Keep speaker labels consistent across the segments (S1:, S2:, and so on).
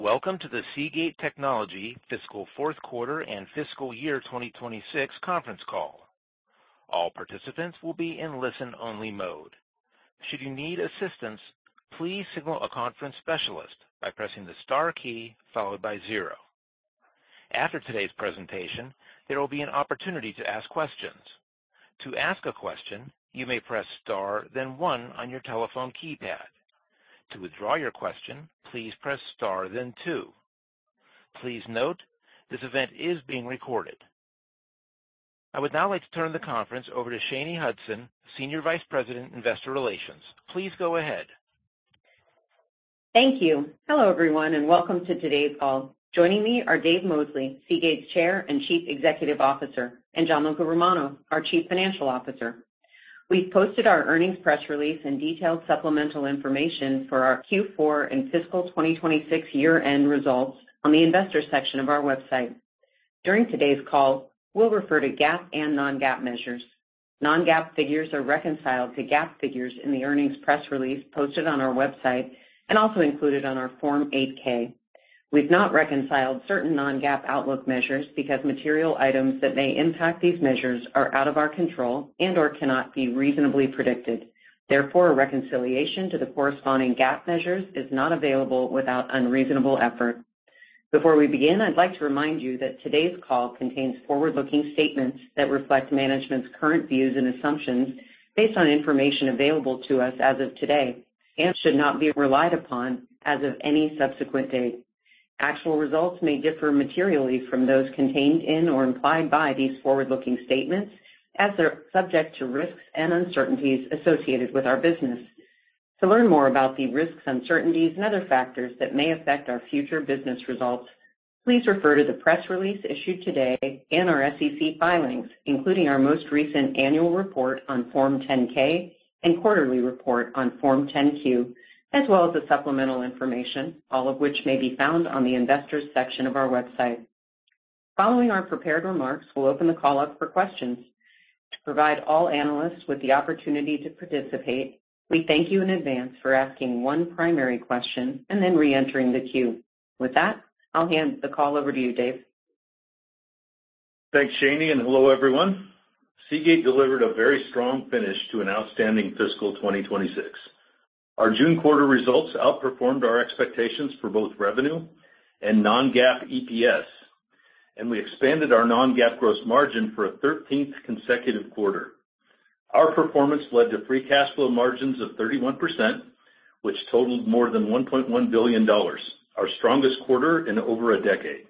S1: Welcome to the Seagate Technology fiscal fourth quarter and fiscal year 2026 conference call. All participants will be in listen-only mode. Should you need assistance, please signal a conference specialist by pressing the star key followed by 0. After today's presentation, there will be an opportunity to ask questions. To ask a question, you may press star then 1 on your telephone keypad. To withdraw your question, please press star then 2. Please note, this event is being recorded. I would now like to turn the conference over to Shanye Hudson, Senior Vice President, Investor Relations. Please go ahead.
S2: Thank you. Hello, everyone, and welcome to today's call. Joining me are Dave Mosley, Seagate's Chair and Chief Executive Officer, and Gianluca Romano, our Chief Financial Officer. We've posted our earnings press release and detailed supplemental information for our Q4 and fiscal 2026 year-end results on the Investors section of our website. During today's call, we'll refer to GAAP and non-GAAP measures. Non-GAAP figures are reconciled to GAAP figures in the earnings press release posted on our website and also included on our Form 8-K. We've not reconciled certain non-GAAP outlook measures because material items that may impact these measures are out of our control and or cannot be reasonably predicted. Therefore, a reconciliation to the corresponding GAAP measures is not available without unreasonable effort. Before we begin, I'd like to remind you that today's call contains forward-looking statements that reflect management's current views and assumptions based on information available to us as of today and should not be relied upon as of any subsequent date. Actual results may differ materially from those contained in or implied by these forward-looking statements as they're subject to risks and uncertainties associated with our business. To learn more about the risks, uncertainties, and other factors that may affect our future business results, please refer to the press release issued today and our SEC filings, including our most recent annual report on Form 10-K and quarterly report on Form 10-Q, as well as the supplemental information, all of which may be found on the Investors section of our website. Following our prepared remarks, we'll open the call up for questions. To provide all analysts with the opportunity to participate, we thank you in advance for asking one primary question and then re-entering the queue. With that, I'll hand the call over to you, Dave.
S3: Thanks, Shanye, and hello, everyone. Seagate delivered a very strong finish to an outstanding fiscal 2026. Our June quarter results outperformed our expectations for both revenue and non-GAAP EPS, and we expanded our non-GAAP gross margin for a 13th consecutive quarter. Our performance led to free cash flow margins of 31%, which totaled more than $1.1 billion, our strongest quarter in over a decade.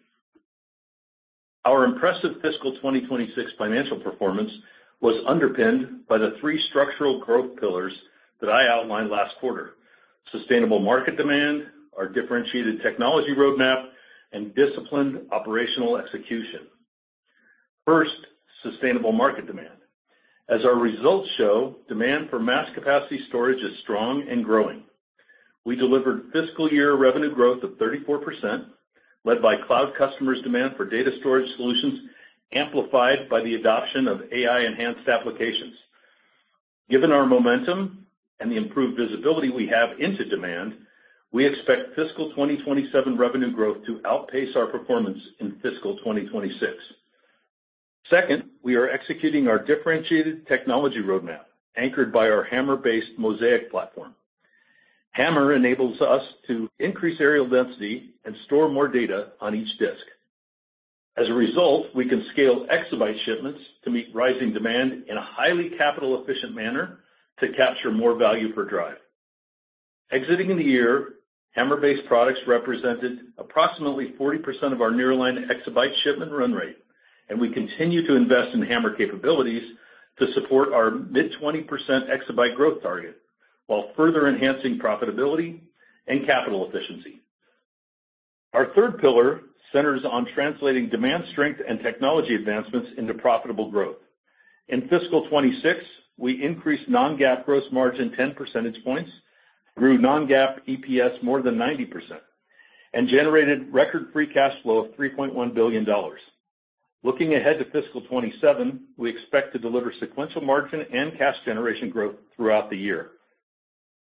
S3: Our impressive fiscal 2026 financial performance was underpinned by the 3 structural growth pillars that I outlined last quarter: sustainable market demand, our differentiated technology roadmap, and disciplined operational execution. First, sustainable market demand. As our results show, demand for mass capacity storage is strong and growing. We delivered fiscal year revenue growth of 34%, led by cloud customers' demand for data storage solutions, amplified by the adoption of AI-enhanced applications. Given our momentum and the improved visibility we have into demand, we expect fiscal 2027 revenue growth to outpace our performance in fiscal 2026. Second, we are executing our differentiated technology roadmap, anchored by our HAMR-based Mozaic platform. HAMR enables us to increase areal density and store more data on each disk. As a result, we can scale exabyte shipments to meet rising demand in a highly capital-efficient manner to capture more value per drive. Exiting the year, HAMR-based products represented approximately 40% of our nearline exabyte shipment run rate, and we continue to invest in HAMR capabilities to support our mid-20% exabyte growth target, while further enhancing profitability and capital efficiency. Our third pillar centers on translating demand strength and technology advancements into profitable growth. In fiscal 26, we increased non-GAAP gross margin 10 percentage points, grew non-GAAP EPS more than 90%, and generated record free cash flow of $3.1 billion. Looking ahead to fiscal 27, we expect to deliver sequential margin and cash generation growth throughout the year.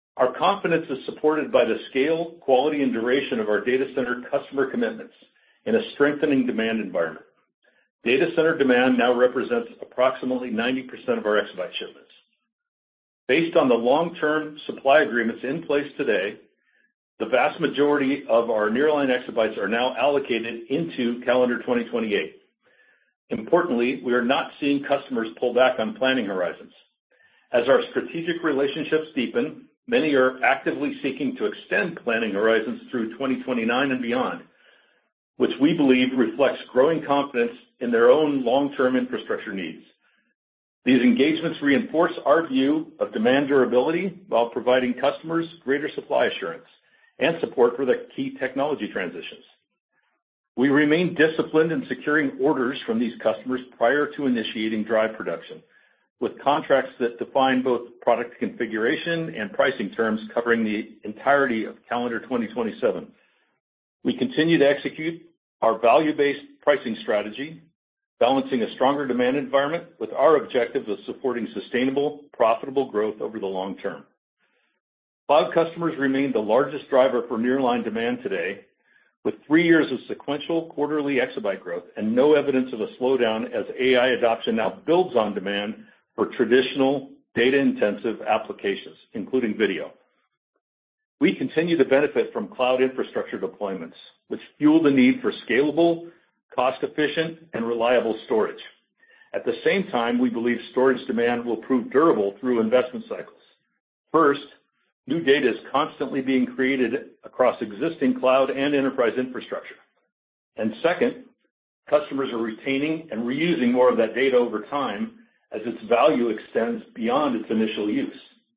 S3: Our confidence is supported by the scale, quality, and duration of our data center customer commitments in a strengthening demand environment. Data center demand now represents approximately 90% of our exabyte shipments. Based on the long-term supply agreements in place today, the vast majority of our nearline exabytes are now allocated into calendar 2028. Importantly, we are not seeing customers pull back on planning horizons. As our strategic relationships deepen, many are actively seeking to extend planning horizons through 2029 and beyond, which we believe reflects growing confidence in their own long-term infrastructure needs. These engagements reinforce our view of demand durability while providing customers greater supply assurance and support for the key technology transitions. We remain disciplined in securing orders from these customers prior to initiating drive production, with contracts that define both product configuration and pricing terms covering the entirety of calendar 2027. We continue to execute our value-based pricing strategy, balancing a stronger demand environment with our objective of supporting sustainable, profitable growth over the long term. Cloud customers remain the largest driver for nearline demand today, with 3 years of sequential quarterly exabyte growth and no evidence of a slowdown as AI adoption now builds on demand for traditional data-intensive applications, including video. We continue to benefit from cloud infrastructure deployments, which fuel the need for scalable, cost-efficient, and reliable storage. At the same time, we believe storage demand will prove durable through investment cycles. First, new data is constantly being created across existing cloud and enterprise infrastructure. And second, customers are retaining and reusing more of that data over time as its value extends beyond its initial use.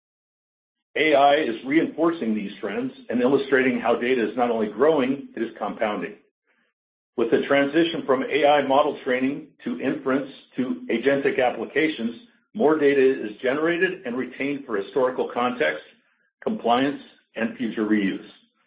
S3: AI is reinforcing these trends and illustrating how data is not only growing, it is compounding. With the transition from AI model training to inference to agentic applications, more data is generated and retained for historical context, compliance, and future reuse.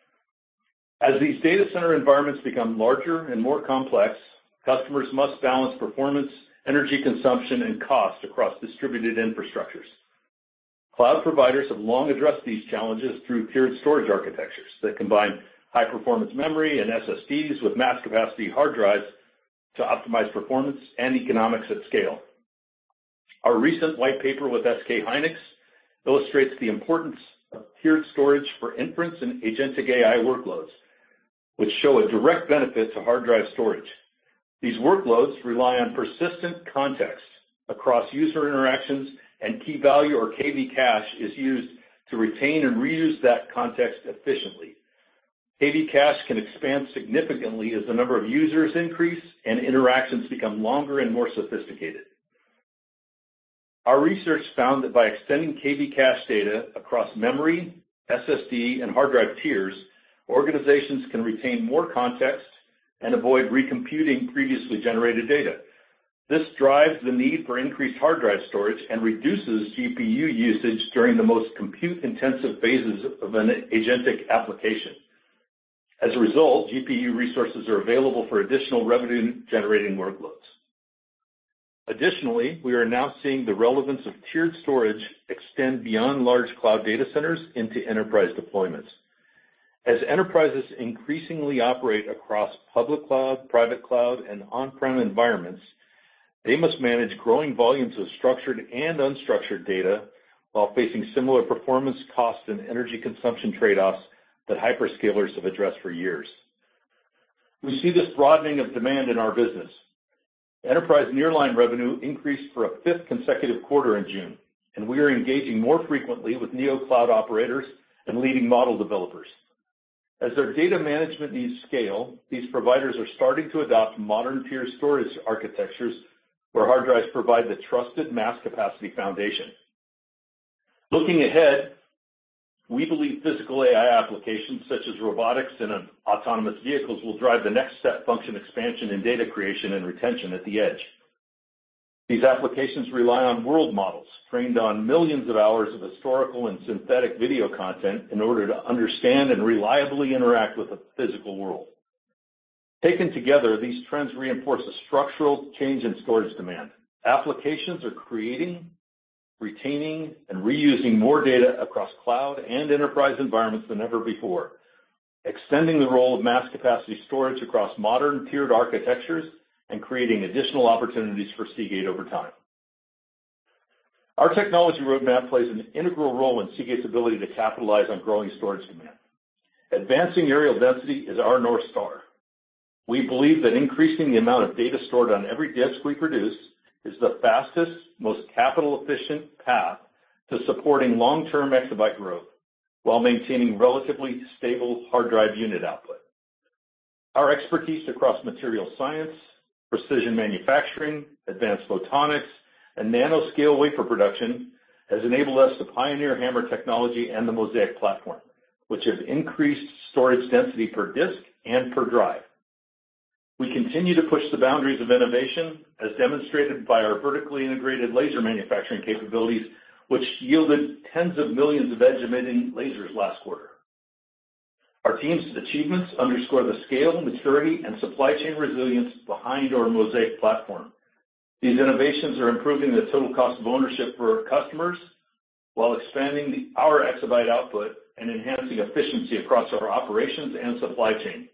S3: As these data center environments become larger and more complex, customers must balance performance, energy consumption, and cost across distributed infrastructures. Cloud providers have long addressed these challenges through tiered storage architectures that combine high-performance memory and SSDs with mass-capacity hard drives to optimize performance and economics at scale. Our recent white paper with SK Hynix illustrates the importance of tiered storage for inference and agentic AI workloads, which show a direct benefit to hard drive storage. These workloads rely on persistent context across user interactions, and key value or KV cache is used to retain and reuse that context efficiently. KV cache can expand significantly as the number of users increase and interactions become longer and more sophisticated. Our research found that by extending KV cache data across memory, SSD, and hard drive tiers, organizations can retain more context and avoid recomputing previously generated data. This drives the need for increased hard drive storage and reduces GPU usage during the most compute-intensive phases of an agentic application. As a result, GPU resources are available for additional revenue-generating workloads. Additionally, we are now seeing the relevance of tiered storage extend beyond large cloud data centers into enterprise deployments. As enterprises increasingly operate across public cloud, private cloud, and on-prem environments, they must manage growing volumes of structured and unstructured data while facing similar performance, cost, and energy consumption trade-offs that hyperscalers have addressed for years. We see this broadening of demand in our business. Enterprise nearline revenue increased for a fifth consecutive quarter in June, and we are engaging more frequently with neo-cloud operators and leading model developers. As their data management needs scale, these providers are starting to adopt modern tier storage architectures where hard drives provide the trusted mass capacity foundation. Looking ahead, we believe physical AI applications such as robotics and autonomous vehicles will drive the next step function expansion in data creation and retention at the edge. These applications rely on world models trained on millions of hours of historical and synthetic video content in order to understand and reliably interact with the physical world. Taken together, these trends reinforce a structural change in storage demand. Applications are creating retaining, and reusing more data across cloud and enterprise environments than ever before, extending the role of mass capacity storage across modern tiered architectures and creating additional opportunities for Seagate over time. Our technology roadmap plays an integral role in Seagate's ability to capitalize on growing storage demand. Advancing areal density is our North Star. We believe that increasing the amount of data stored on every disk we produce is the fastest, most capital-efficient path to supporting long-term exabyte growth while maintaining relatively stable hard drive unit output. Our expertise across material science, precision manufacturing, advanced photonics, and nanoscale wafer production has enabled us to pioneer HAMR technology and the Mozaic platform, which have increased storage density per disk and per drive. We continue to push the boundaries of innovation, as demonstrated by our vertically integrated laser manufacturing capabilities, which yielded tens of millions of edge-emitting lasers last quarter. Our team's achievements underscore the scale, maturity, and supply chain resilience behind our Mozaic platform. These innovations are improving the total cost of ownership for our customers while expanding our exabyte output and enhancing efficiency across our operations and supply chain.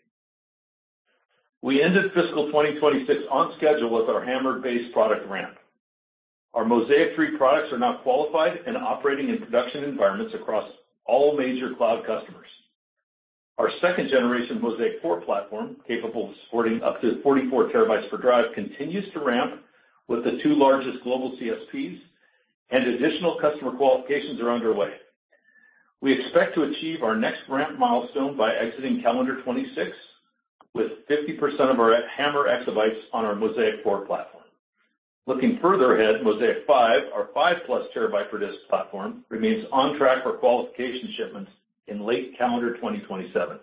S3: We ended fiscal 2026 on schedule with our HAMR-based product ramp. Our Mozaic 3 products are now qualified and operating in production environments across all major cloud customers. Our second generation Mozaic 4 platform, capable of supporting up to 44 terabytes per drive, continues to ramp with the two largest global CSPs, and additional customer qualifications are underway. We expect to achieve our next ramp milestone by exiting calendar 26, with 50% of our HAMR exabytes on our Mozaic 4 platform. Looking further ahead, Mozaic 5, our 5+ terabyte per disk platform, remains on track for qualification shipments in late calendar 2027.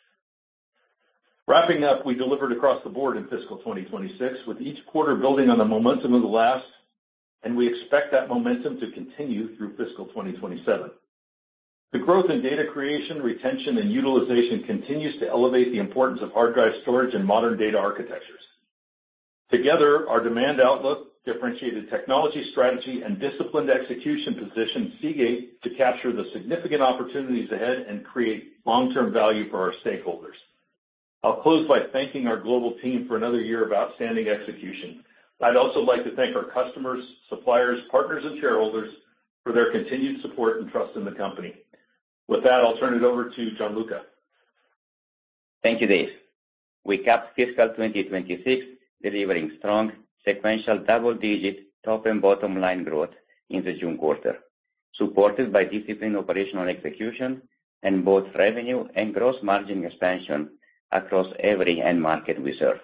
S3: Wrapping up, we delivered across the board in fiscal 2026, with each quarter building on the momentum of the last, and we expect that momentum to continue through fiscal 2027. The growth in data creation, retention, and utilization continues to elevate the importance of hard drive storage in modern data architectures. Together, our demand outlook, differentiated technology strategy, and disciplined execution position Seagate to capture the significant opportunities ahead and create long-term value for our stakeholders. I'll close by thanking our global team for another year of outstanding execution. I'd also like to thank our customers, suppliers, partners, and shareholders for their continued support and trust in the company. With that, I'll turn it over to Gianluca.
S4: Thank you, Dave. We capped fiscal 2026 delivering strong sequential double-digit top and bottom line growth in the June quarter, supported by disciplined operational execution and both revenue and gross margin expansion across every end market we serve.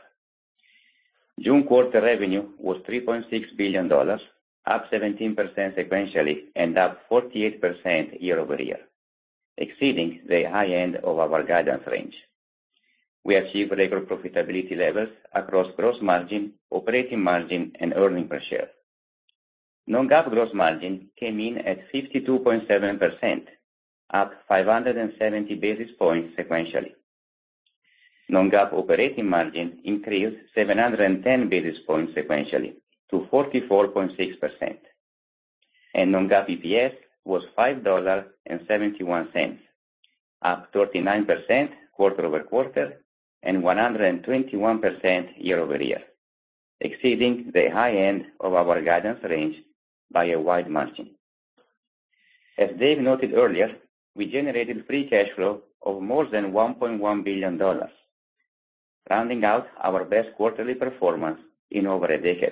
S4: June quarter revenue was $3.6 billion, up 17% sequentially and up 48% year over year, exceeding the high end of our guidance range. We achieved record profitability levels across gross margin, operating margin, and earnings per share. Non-GAAP gross margin came in at 52.7%, up 570 basis points sequentially. Non-GAAP operating margin increased 710 basis points sequentially to 44.6%. And non-GAAP EPS was $5.71, up 39% quarter over quarter and 121% year over year, exceeding the high end of our guidance range by a wide margin. As Dave noted earlier, we generated free cash flow of more than $1.1 billion, rounding out our best quarterly performance in over a decade.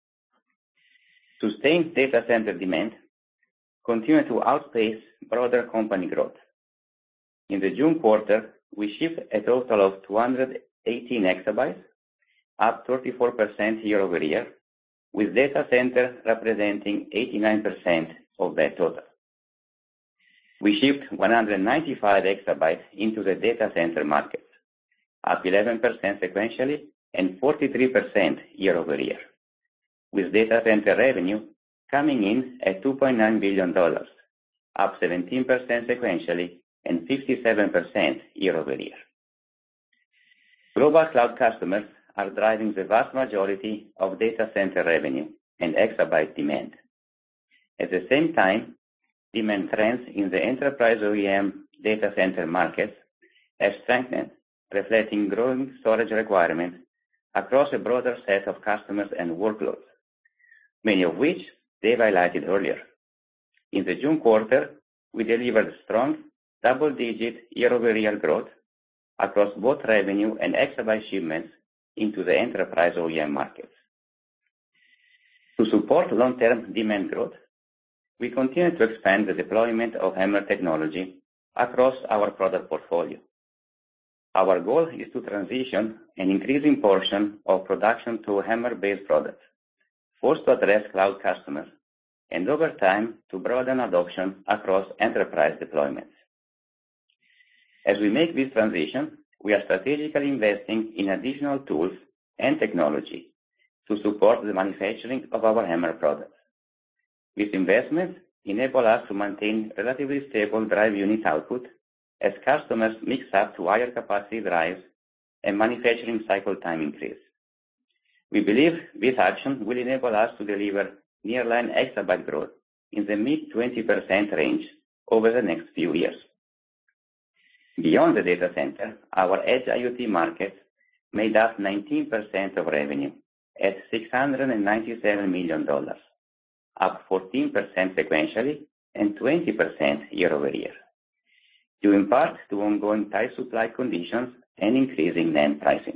S4: Sustained data center demand continued to outpace broader company growth. In the June quarter, we shipped a total of 218 exabytes, up 34% year over year, with data center representing 89% of that total. We shipped 195 exabytes into the data center market, up 11% sequentially and 43% year over year, with data center revenue coming in at $2.9 billion, up 17% sequentially and 57% year over year. Global cloud customers are driving the vast majority of data center revenue and exabyte demand. At the same time, demand trends in the enterprise OEM data center markets have strengthened, reflecting growing storage requirements across a broader set of customers and workloads, many of which Dave highlighted earlier. In the June quarter, we delivered strong double-digit year-over-year growth across both revenue and exabyte shipments into the enterprise OEM markets. To support long-term demand growth, we continue to expand the deployment of HAMR technology across our product portfolio. Our goal is to transition an increasing portion of production to HAMR-based products, first to address cloud customers, and over time to broaden adoption across enterprise deployments. As we make this transition, we are strategically investing in additional tools and technology to support the manufacturing of our HAMR products. These investments enable us to maintain relatively stable drive unit output as customers mix up to higher capacity drives and manufacturing cycle time increase. We believe this action will enable us to deliver nearline exabyte growth in the mid-20% range over the next few years. Beyond the data center, our edge IoT markets made up 19% of revenue at $697 million, up 14% sequentially and 20% year-over-year, due in part to ongoing tight supply conditions and increasing NAND pricing.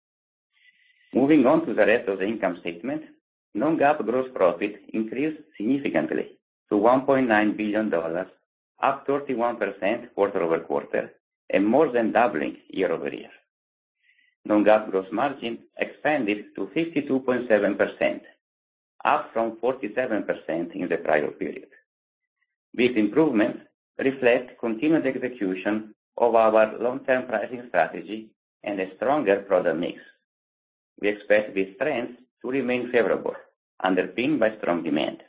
S4: Moving on to the rest of the income statement, non-GAAP gross profit increased significantly to $1.9 billion, up 31% quarter-over-quarter, and more than doubling year-over-year. Non-GAAP gross margin expanded to 52.7%, up from 47% in the prior period. These improvements reflect continued execution of our long-term pricing strategy and a stronger product mix. We expect these trends to remain favorable, underpinned by strong demand.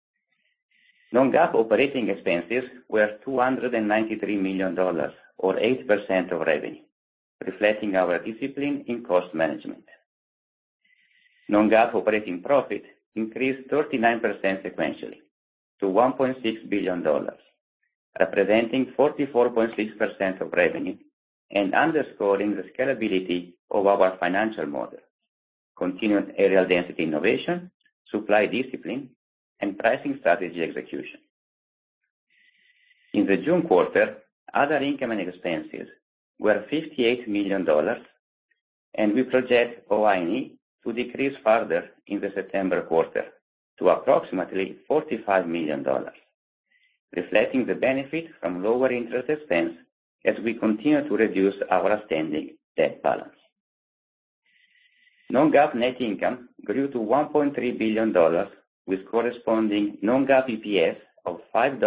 S4: Non-GAAP operating expenses were $293 million, or 8% of revenue, reflecting our discipline in cost management. Non-GAAP operating profit increased 39% sequentially to $1.6 billion, representing 44.6% of revenue and underscoring the scalability of our financial model, continued areal density innovation, supply discipline, and pricing strategy execution. In the June quarter, other income and expenses were $58 million, and we project OI&E to decrease further in the September quarter to approximately $45 million, reflecting the benefit from lower interest expense as we continue to reduce our outstanding debt balance. Non-GAAP net income grew to $1.3 billion with corresponding non-GAAP EPS of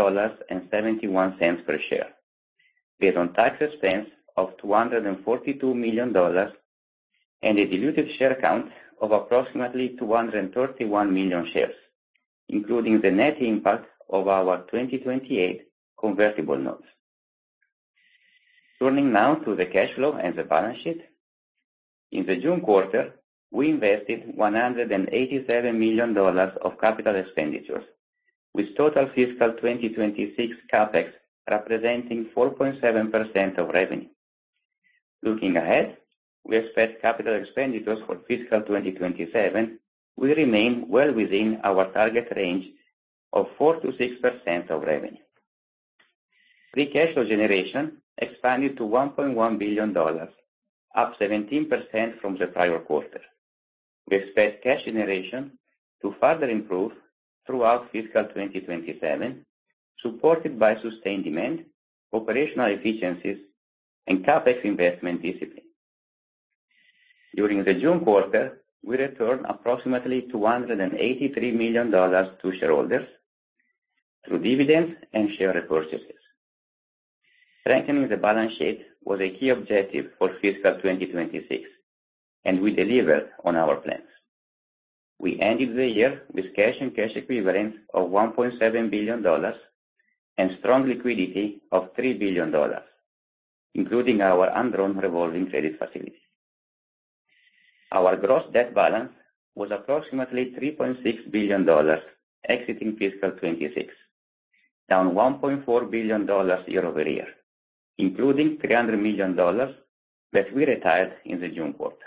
S4: $5.71 per share, based on tax expense of $242 million and a diluted share count of approximately 231 million shares, including the net impact of our 2028 convertible notes. Turning now to the cash flow and the balance sheet. In the June quarter, we invested $187 million of capital expenditures, with total fiscal 2026 CapEx representing 4.7% of revenue. Looking ahead, we expect capital expenditures for fiscal 2027 will remain well within our target range of 4 to 6% of revenue. Free cash flow generation expanded to $1.1 billion, up 17% from the prior quarter. We expect cash generation to further improve throughout fiscal 2027, supported by sustained demand, operational efficiencies, and CapEx investment discipline. During the June quarter, we returned approximately $283 million to shareholders through dividends and share repurchases. Strengthening the balance sheet was a key objective for fiscal 2026, and we delivered on our plans. We ended the year with cash and cash equivalents of $1.7 billion and strong liquidity of $3 billion, including our undrawn revolving credit facility. Our gross debt balance was approximately $3.6 billion exiting fiscal 26, down $1.4 billion year-over-year, including $300 million that we retired in the June quarter.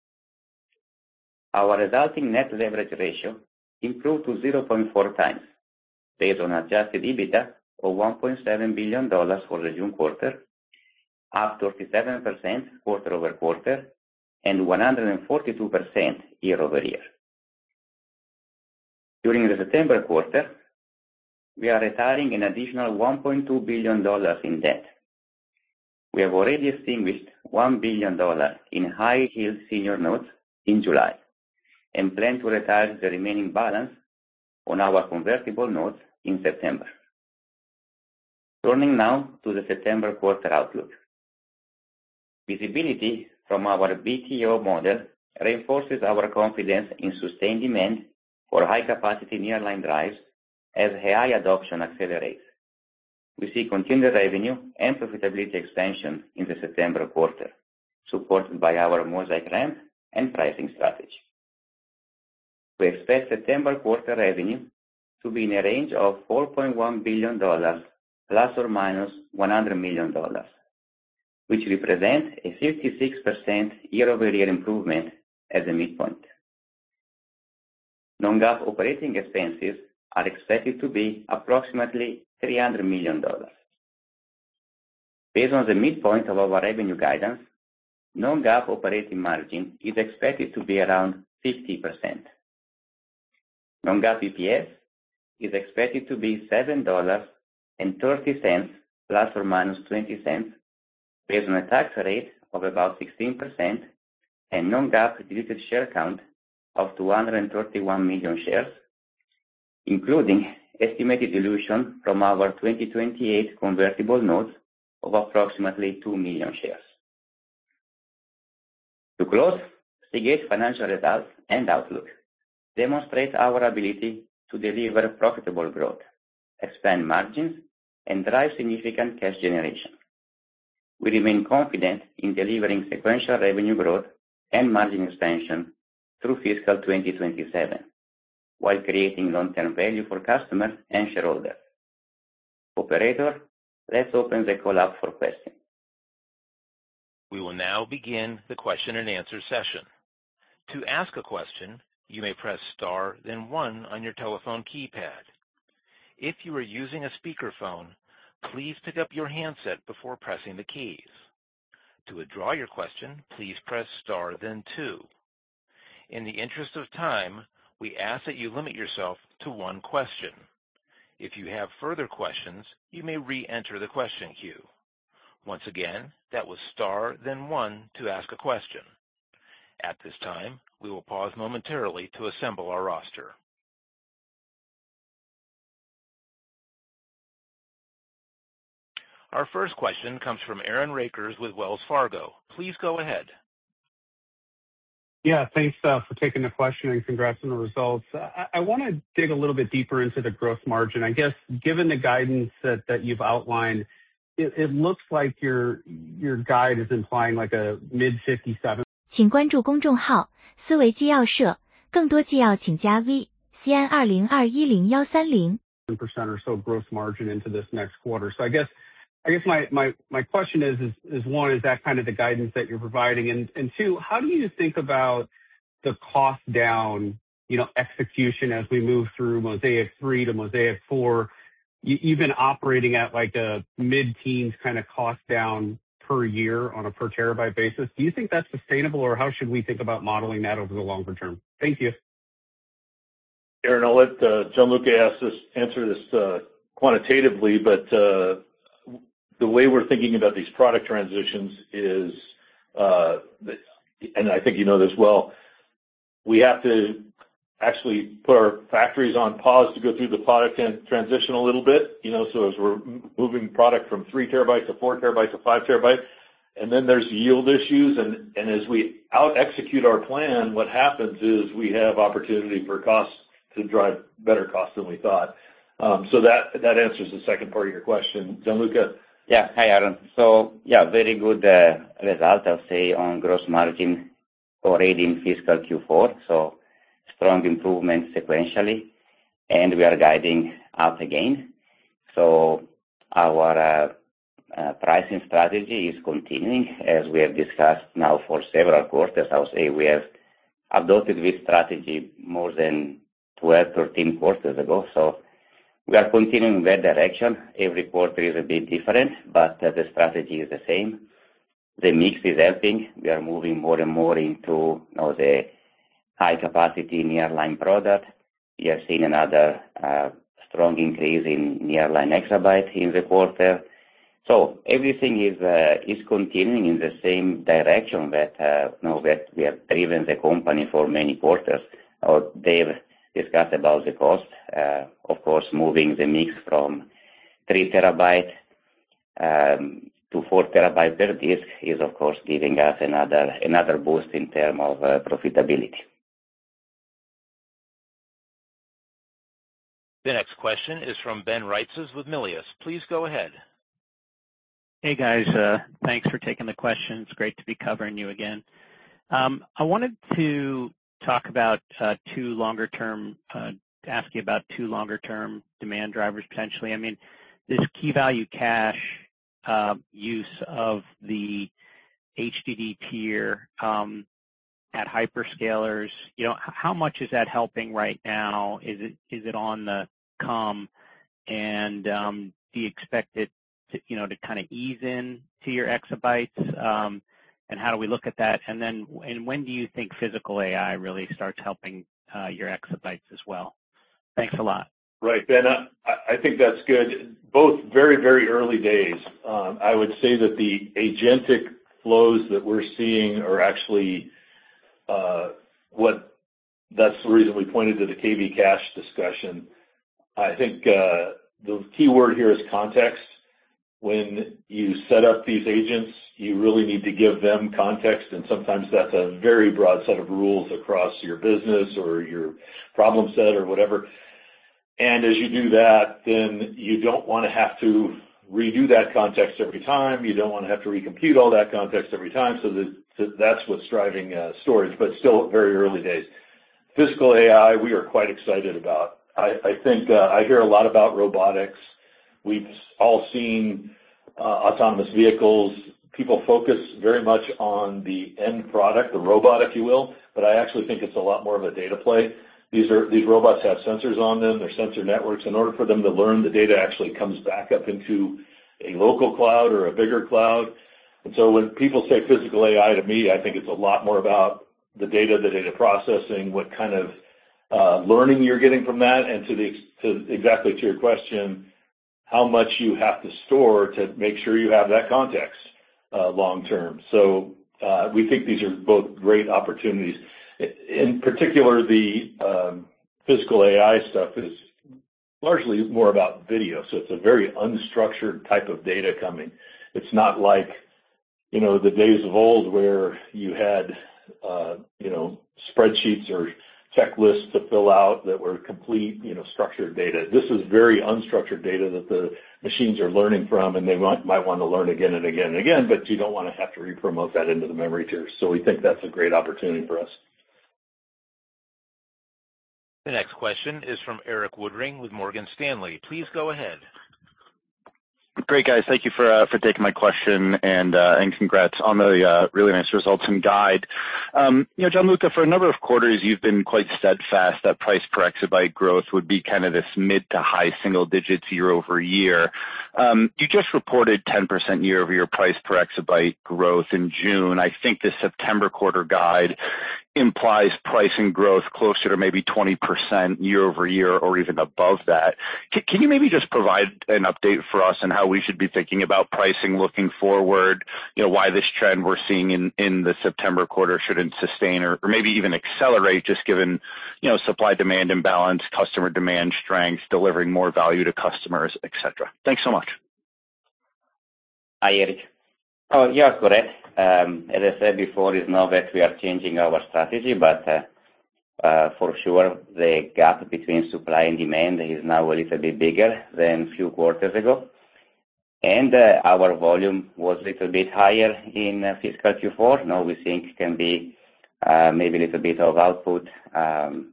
S4: Our resulting net leverage ratio improved to 0.4 times, based on adjusted EBITDA of $1.7 billion for the June quarter, up 37% quarter-over-quarter and 142% year-over-year. During the September quarter, we are retiring an additional $1.2 billion in debt. We have already extinguished $1 billion in high-yield senior notes in July and plan to retire the remaining balance on our convertible notes in September. Turning now to the September quarter outlook. Visibility from our BTO model reinforces our confidence in sustained demand for high-capacity nearline drives as AI adoption accelerates. We see continued revenue and profitability expansion in the September quarter, supported by our Mozaic ramp and pricing strategy. We expect September quarter revenue to be in a range of $4.1 billion plus or minus $100 million, which represents a 56% year-over-year improvement at the midpoint. Non-GAAP operating expenses are expected to be approximately $300 million. Based on the midpoint of our revenue guidance, non-GAAP operating margin is expected to be around 50%. Non-GAAP EPS is expected to be $7.30 plus or minus 20 cents, based on a tax rate of about 16% and non-GAAP diluted share count of 231 million shares, including estimated dilution from our 2028 convertible notes of approximately 2 million shares. To close, Seagate's financial results and outlook demonstrate our ability to deliver profitable growth, expand margins, and drive significant cash generation. We remain confident in delivering sequential revenue growth and margin expansion through fiscal 2027, while creating long-term value for customers and shareholders. Operator, let's open the call up for questions.
S1: We will now begin the question and answer session. To ask a question, you may press star, then 1 on your telephone keypad. If you are using a speakerphone, please pick up your handset before pressing the keys. To withdraw your question, please press star, then 2. In the interest of time, we ask that you limit yourself to 1 question. If you have further questions, you may re-enter the question queue. Once again, that was star, then 1 to ask a question. At this time, we will pause momentarily to assemble our roster. Our first question comes from Aaron Rakers with Wells Fargo. Please go ahead.
S5: Yeah, thanks for taking the question and congrats on the results. I want to dig a little bit deeper into the gross margin. I guess, given the guidance that you've outlined, it looks like your guide is implying like a mid-57.
S6: 请关注公众号思维纪要社，更多纪要请加 V CN20210130
S5: percent or so gross margin into this next quarter. So I guess my question is one, is that kind of the guidance that you're providing? And two, how do you think about the cost down, execution as we move through Mozaic 3 to Mozaic 4? You've been operating at like a mid-teens kind of cost down per year on a per terabyte basis. Do you think that's sustainable, or how should we think about modeling that over the longer term? Thank you.
S3: Aaron, I'll let Gianluca answer this quantitatively, but the way we're thinking about these product transitions is, and I think you know this well, we have to actually put our factories on pause to go through the product transition a little bit, so as we're moving product from 3 terabytes to 4 terabytes to 5 terabytes, and then there's yield issues, and as we out-execute our plan, what happens is we have opportunity for costs to drive better costs than we thought. So that answers the second part of your question. Gianluca?
S4: Yeah, hi Aaron. So very good result, I'll say, on gross margin already in fiscal Q4. So strong improvement sequentially. and we are guiding up again. So our pricing strategy is continuing, as we have discussed now for several quarters. I would say we have adopted this strategy more than 12, 13 quarters ago. So we are continuing that direction. Every quarter is a bit different, but the strategy is the same. The mix is helping. We are moving more and more into the high-capacity nearline product. We have seen another strong increase in nearline exabyte in the quarter. So everything is continuing in the same direction that that we have driven the company for many quarters. Dave discussed about the cost. Of course, moving the mix from 3 terabyte to 4 terabyte per disk is, of course, giving us another boost in terms of profitability.
S1: The next question is from Ben Reitzes with Melius. Please go ahead.
S7: Hey, guys. Thanks for taking the question. It's great to be covering you again. I wanted to talk about ask you about two longer-term demand drivers potentially. I mean, this key value cache use of the HDD tier at hyperscalers, how much is that helping right now? Is it on the come? And do you expect it to kind of ease in to your exabytes? And how do we look at that? And when do you think physical AI really starts helping your exabytes as well? Thanks a lot.
S3: Right, Ben. I think that's good. Both very, very early days. I would say that the agentic flows that we're seeing are actually that's the reason we pointed to the KV cache discussion. I think the key word here is context. When you set up these agents, you really need to give them context, and sometimes that's a very broad set of rules across your business or your problem set or whatever. And as you do that, then you don't want to have to redo that context every time. You don't want to have to recompute all that context every time. So that's what's driving storage, but still very early days. Physical AI, we are quite excited about. I think I hear a lot about robotics. We've all seen autonomous vehicles. People focus very much on the end product, the robot, if you will, but I actually think it's a lot more of a data play. These robots have sensors on them. They're sensor networks. In order for them to learn, the data actually comes back up into a local cloud or a bigger cloud. And so when people say physical AI to me, I think it's a lot more about the data processing, what kind of learning you're getting from that, and exactly to your question, how much you have to store to make sure you have that context long term. So we think these are both great opportunities. In particular, the physical AI stuff is largely more about video, so it's a very unstructured type of data coming. It's not like, the days of old where you had, spreadsheets or checklists to fill out that were complete, structured data. This is very unstructured data that the machines are learning from, and they might want to learn again and again and again, but you don't want to have to re-promote that into the memory tier. So we think that's a great opportunity for us.
S1: The next question is from Eric Woodring with Morgan Stanley. Please go ahead.
S8: Great, guys. Thank you for taking my question, and congrats on the really nice results and guide. Gianluca, for a number of quarters, you've been quite steadfast that price per exabyte growth would be kind of this mid to high single digits year over year. You just reported 10% year over year price per exabyte growth in June. I think the September quarter guide implies pricing growth closer to maybe 20% year over year or even above that. Can you maybe just provide an update for us on how we should be thinking about pricing looking forward, why this trend we're seeing in the September quarter shouldn't sustain or maybe even accelerate just given, supply-demand imbalance, customer demand strength, delivering more value to customers, et cetera. Thanks so much.
S4: Hi, Eric. Oh, yeah, correct. As I said before, it's not that we are changing our strategy, but for sure the gap between supply and demand is now a little bit bigger than a few quarters ago. And our volume was a little bit higher in fiscal Q4. Now we think can be maybe a little bit of output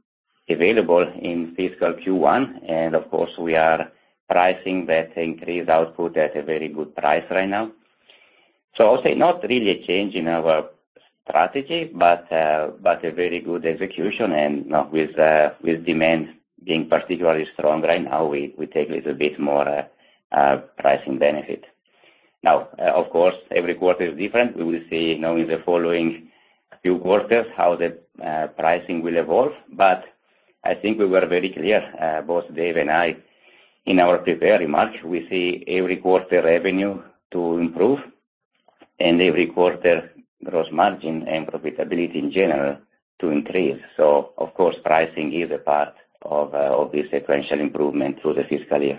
S4: available in fiscal Q1, and of course we are pricing that increased output at a very good price right now. So I'll say not really a change in our strategy, but a very good execution, and with demand being particularly strong right now, we take a little bit more pricing benefit. Now, of course, every quarter is different. We will see, in the following few quarters how the pricing will evolve. But I think we were very clear, both Dave and I, in our prepared remarks. We see every quarter revenue to improve, and every quarter gross margin and profitability in general to increase. So, of course, pricing is a part of this sequential improvement through the fiscal year.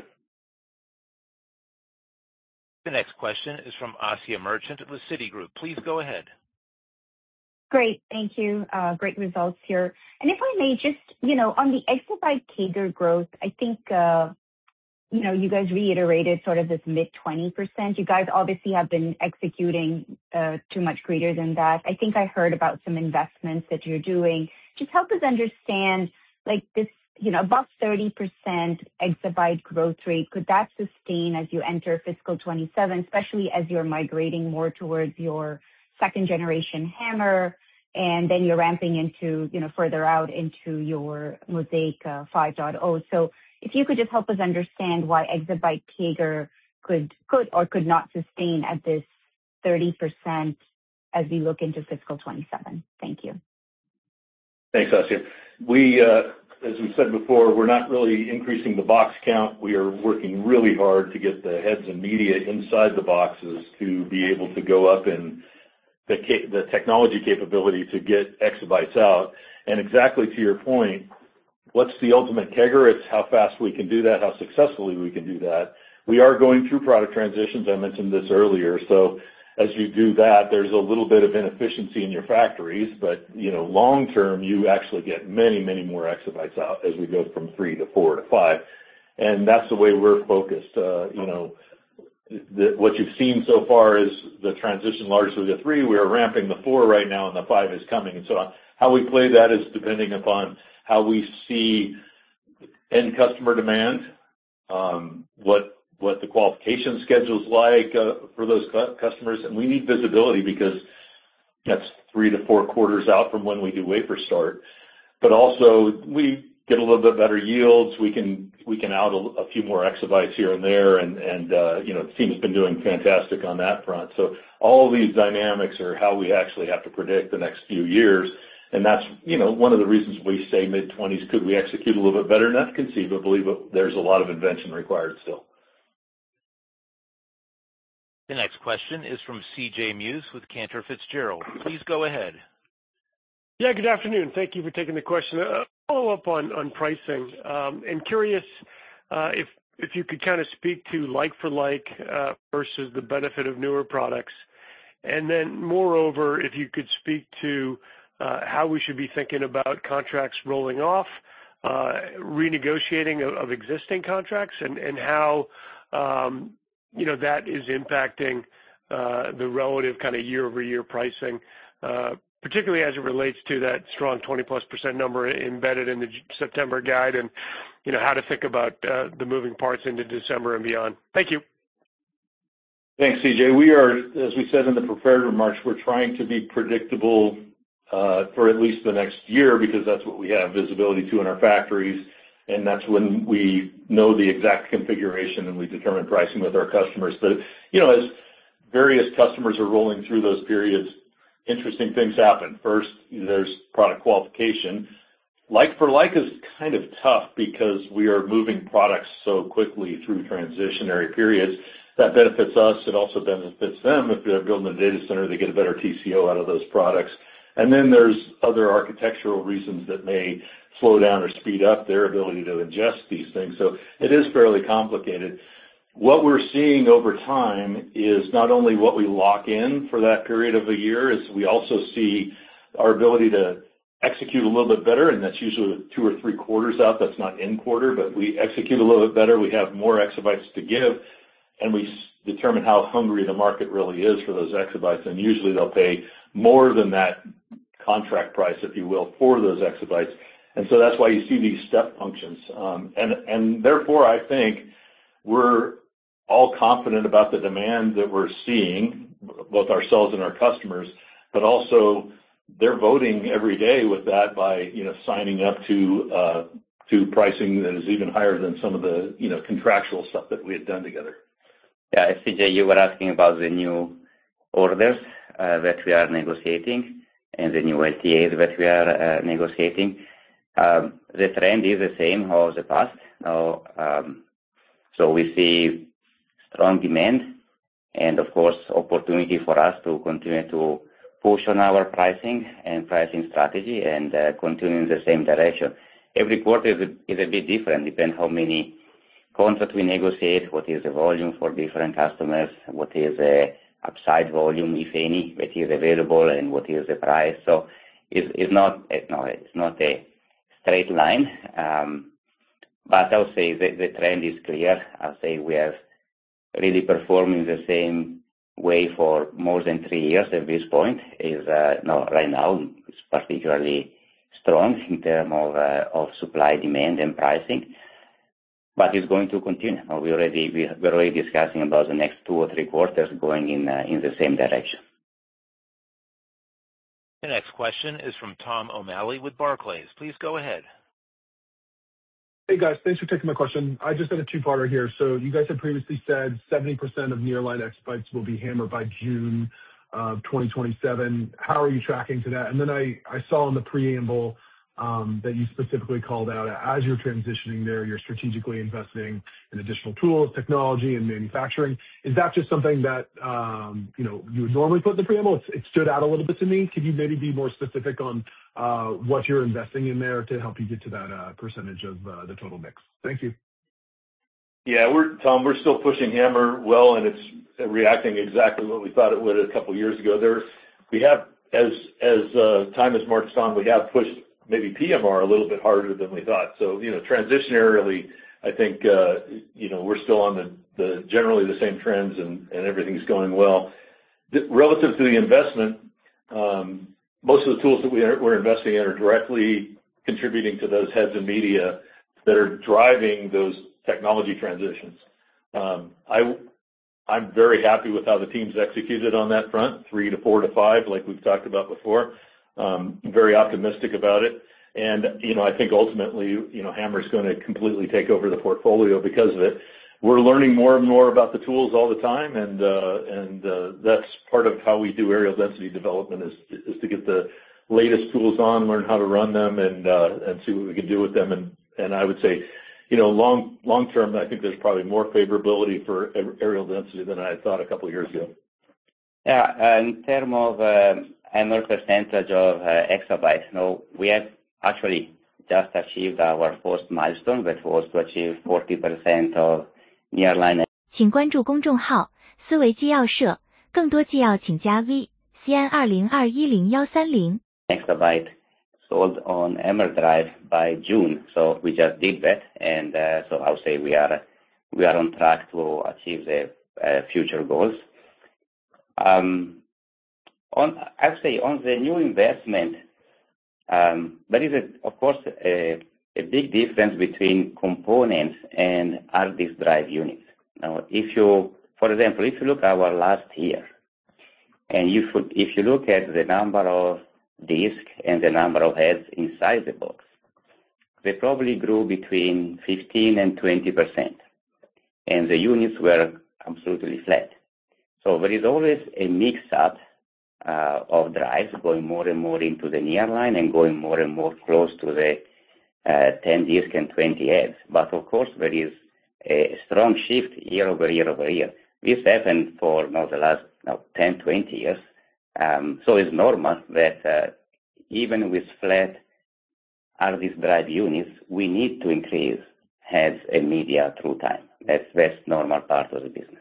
S1: The next question is from Asiya Merchant with Citigroup. Please go ahead.
S9: Great. Thank you. Great results here. And if I may just, on the exabyte CAGR growth, I think, you guys reiterated sort of this mid-20%. You guys obviously have been executing too much greater than that. I think I heard about some investments that you're doing. Just help us understand, like this, above 30% exabyte growth rate, could that sustain as you enter fiscal 27, especially as you're migrating more towards your second generation HAMR, and then you're ramping into, further out into your Mozaic 5.0. So if you could just help us understand why exabyte CAGR could or could not sustain at this 30% as we look into fiscal 27. Thank you.
S3: Thanks, Asiya. We, as we said before, we're not really increasing the box count. We are working really hard to get the heads and media inside the boxes to be able to go up in the technology capability to get exabytes out. And exactly to your point, what's the ultimate CAGR? It's how fast we can do that, how successfully we can do that. We are going through product transitions. I mentioned this earlier. So as you do that, there's a little bit of inefficiency in your factories, but, long term, you actually get many, many more exabytes out as we go from 3 to 4 to 5. And that's the way we're focused. What you've seen so far is the transition largely to 3. We are ramping the 4 right now, and the 5 is coming. And so how we play that is depending upon how we see end customer demand, what the qualification schedule's like for those customers. And we need visibility because that's 3 to 4 quarters out from when we do wafer start. But also we get a little bit better yields. We can out a few more exabytes here and there. And the team has been doing fantastic on that front. So all of these dynamics are how we actually have to predict the next few years. And that's, one of the reasons we say mid-20s. Could we execute a little bit better? Not conceivably, but there's a lot of invention required still.
S1: The next question is from C.J. Muse with Cantor Fitzgerald. Please go ahead.
S10: Yeah, good afternoon. Thank you for taking the question. Follow up on pricing. And curious if you could kind of speak to like for like versus the benefit of newer products. And then moreover, if you could speak to how we should be thinking about contracts rolling off, renegotiating of existing contracts, and how that is impacting the relative kind of year-over-year pricing, particularly as it relates to that strong 20+% number embedded in the September guide, and how to think about the moving parts into December and beyond. Thank you.
S3: Thanks, CJ. We are, as we said in the prepared remarks, we're trying to be predictable for at least the next year because that's what we have visibility to in our factories. And that's when we know the exact configuration and we determine pricing with our customers. But, as various customers are rolling through those periods, interesting things happen. First, there's product qualification. Like for like is kind of tough because we are moving products so quickly through transitionary periods. That benefits us. It also benefits them. If they're building a data center, they get a better TCO out of those products. And then there's other architectural reasons that may slow down or speed up their ability to ingest these things. So it is fairly complicated. What we're seeing over time is not only what we lock in for that period of a year, is we also see our ability to execute a little bit better, and that's usually 2 or 3 quarters out. That's not in quarter, but we execute a little bit better. We have more exabytes to give, and we determine how hungry the market really is for those exabytes. And usually they'll pay more than that contract price, if you will, for those exabytes. And so that's why you see these step functions. And therefore, I think we're all confident about the demand that we're seeing, both ourselves and our customers, but also they're voting every day with that by, signing up to pricing that is even higher than some of the, contractual stuff that we had done together.
S4: Yeah, CJ, you were asking about the new orders that we are negotiating and the new LTAs that we are negotiating. The trend is the same as the past. Now, so we see strong demand and, of course, opportunity for us to continue to push on our pricing and pricing strategy and continue in the same direction. Every quarter is a bit different, depends how many contracts we negotiate, what is the volume for different customers, what is the upside volume, if any, that is available, and what is the price. So it's not a straight line, but I would say the trend is clear. I'll say we have really performing the same way for more than 3 years at this point. Right now it's particularly strong in terms of supply, demand, and pricing, but it's going to continue. We're already discussing about the next 2 or 3 quarters going in the same direction.
S1: The next question is from Tom O'Malley with Barclays. Please go ahead.
S11: Hey guys, thanks for taking my question. I just had a 2-parter here. So you guys had previously said 70% of nearline exabytes will be HAMR by June of 2027. How are you tracking to that? And then I saw in the preamble that you specifically called out as you're transitioning there, you're strategically investing in additional tools, technology, and manufacturing. Is that just something that you would normally put in the preamble? It stood out a little bit to me. Could you maybe be more specific on what you're investing in there to help you get to that percentage of the total mix? Thank you.
S3: Yeah, Tom, we're still pushing HAMR well, and it's reacting exactly what we thought it would a couple of years ago. We have, as time has marched on, we have pushed maybe PMR a little bit harder than we thought. So, transitionarily, I think, we're still on the generally the same trends and everything's going well. Relative to the investment, most of the tools that we're investing in are directly contributing to those heads and media that are driving those technology transitions. I'm very happy with how the team's executed on that front, 3 to 4 to 5, like we've talked about before. Very optimistic about it. And, I think ultimately, HAMR is going to completely take over the portfolio because of it. We're learning more and more about the tools all the time, and that's part of how we do areal density development is to get the latest tools on, learn how to run them, and see what we can do with them. And I would say, long term, I think there's probably more favorability for areal density than I had thought a couple of years ago.
S4: Yeah, in terms of HAMR percentage of exabytes, we have actually just achieved our first milestone, that was to achieve 40% of nearline.
S6: 请关注公众号思维纪要社，更多纪要请加 V CN20210130。
S4: Exabyte sold on HAMR drive by June, so we just did that, and so I'll say we are on track to achieve the future goals. I'd say on the new investment, there is of course a big difference between components and hard disk drive units. Now, for example, if you look at our last year, and if you look at the number of disks and the number of heads inside the box, they probably grew between 15 and 20%, and the units were absolutely flat. So there is always a mix-up of drives going more and more into the nearline and going more and more close to the 10 disk and 20 heads. But of course, there is a strong shift year over year over year. This happened for the last 10, 20 years. So it's normal that even with flat hard disk drive units, we need to increase heads and media through time. That's normal part of the business.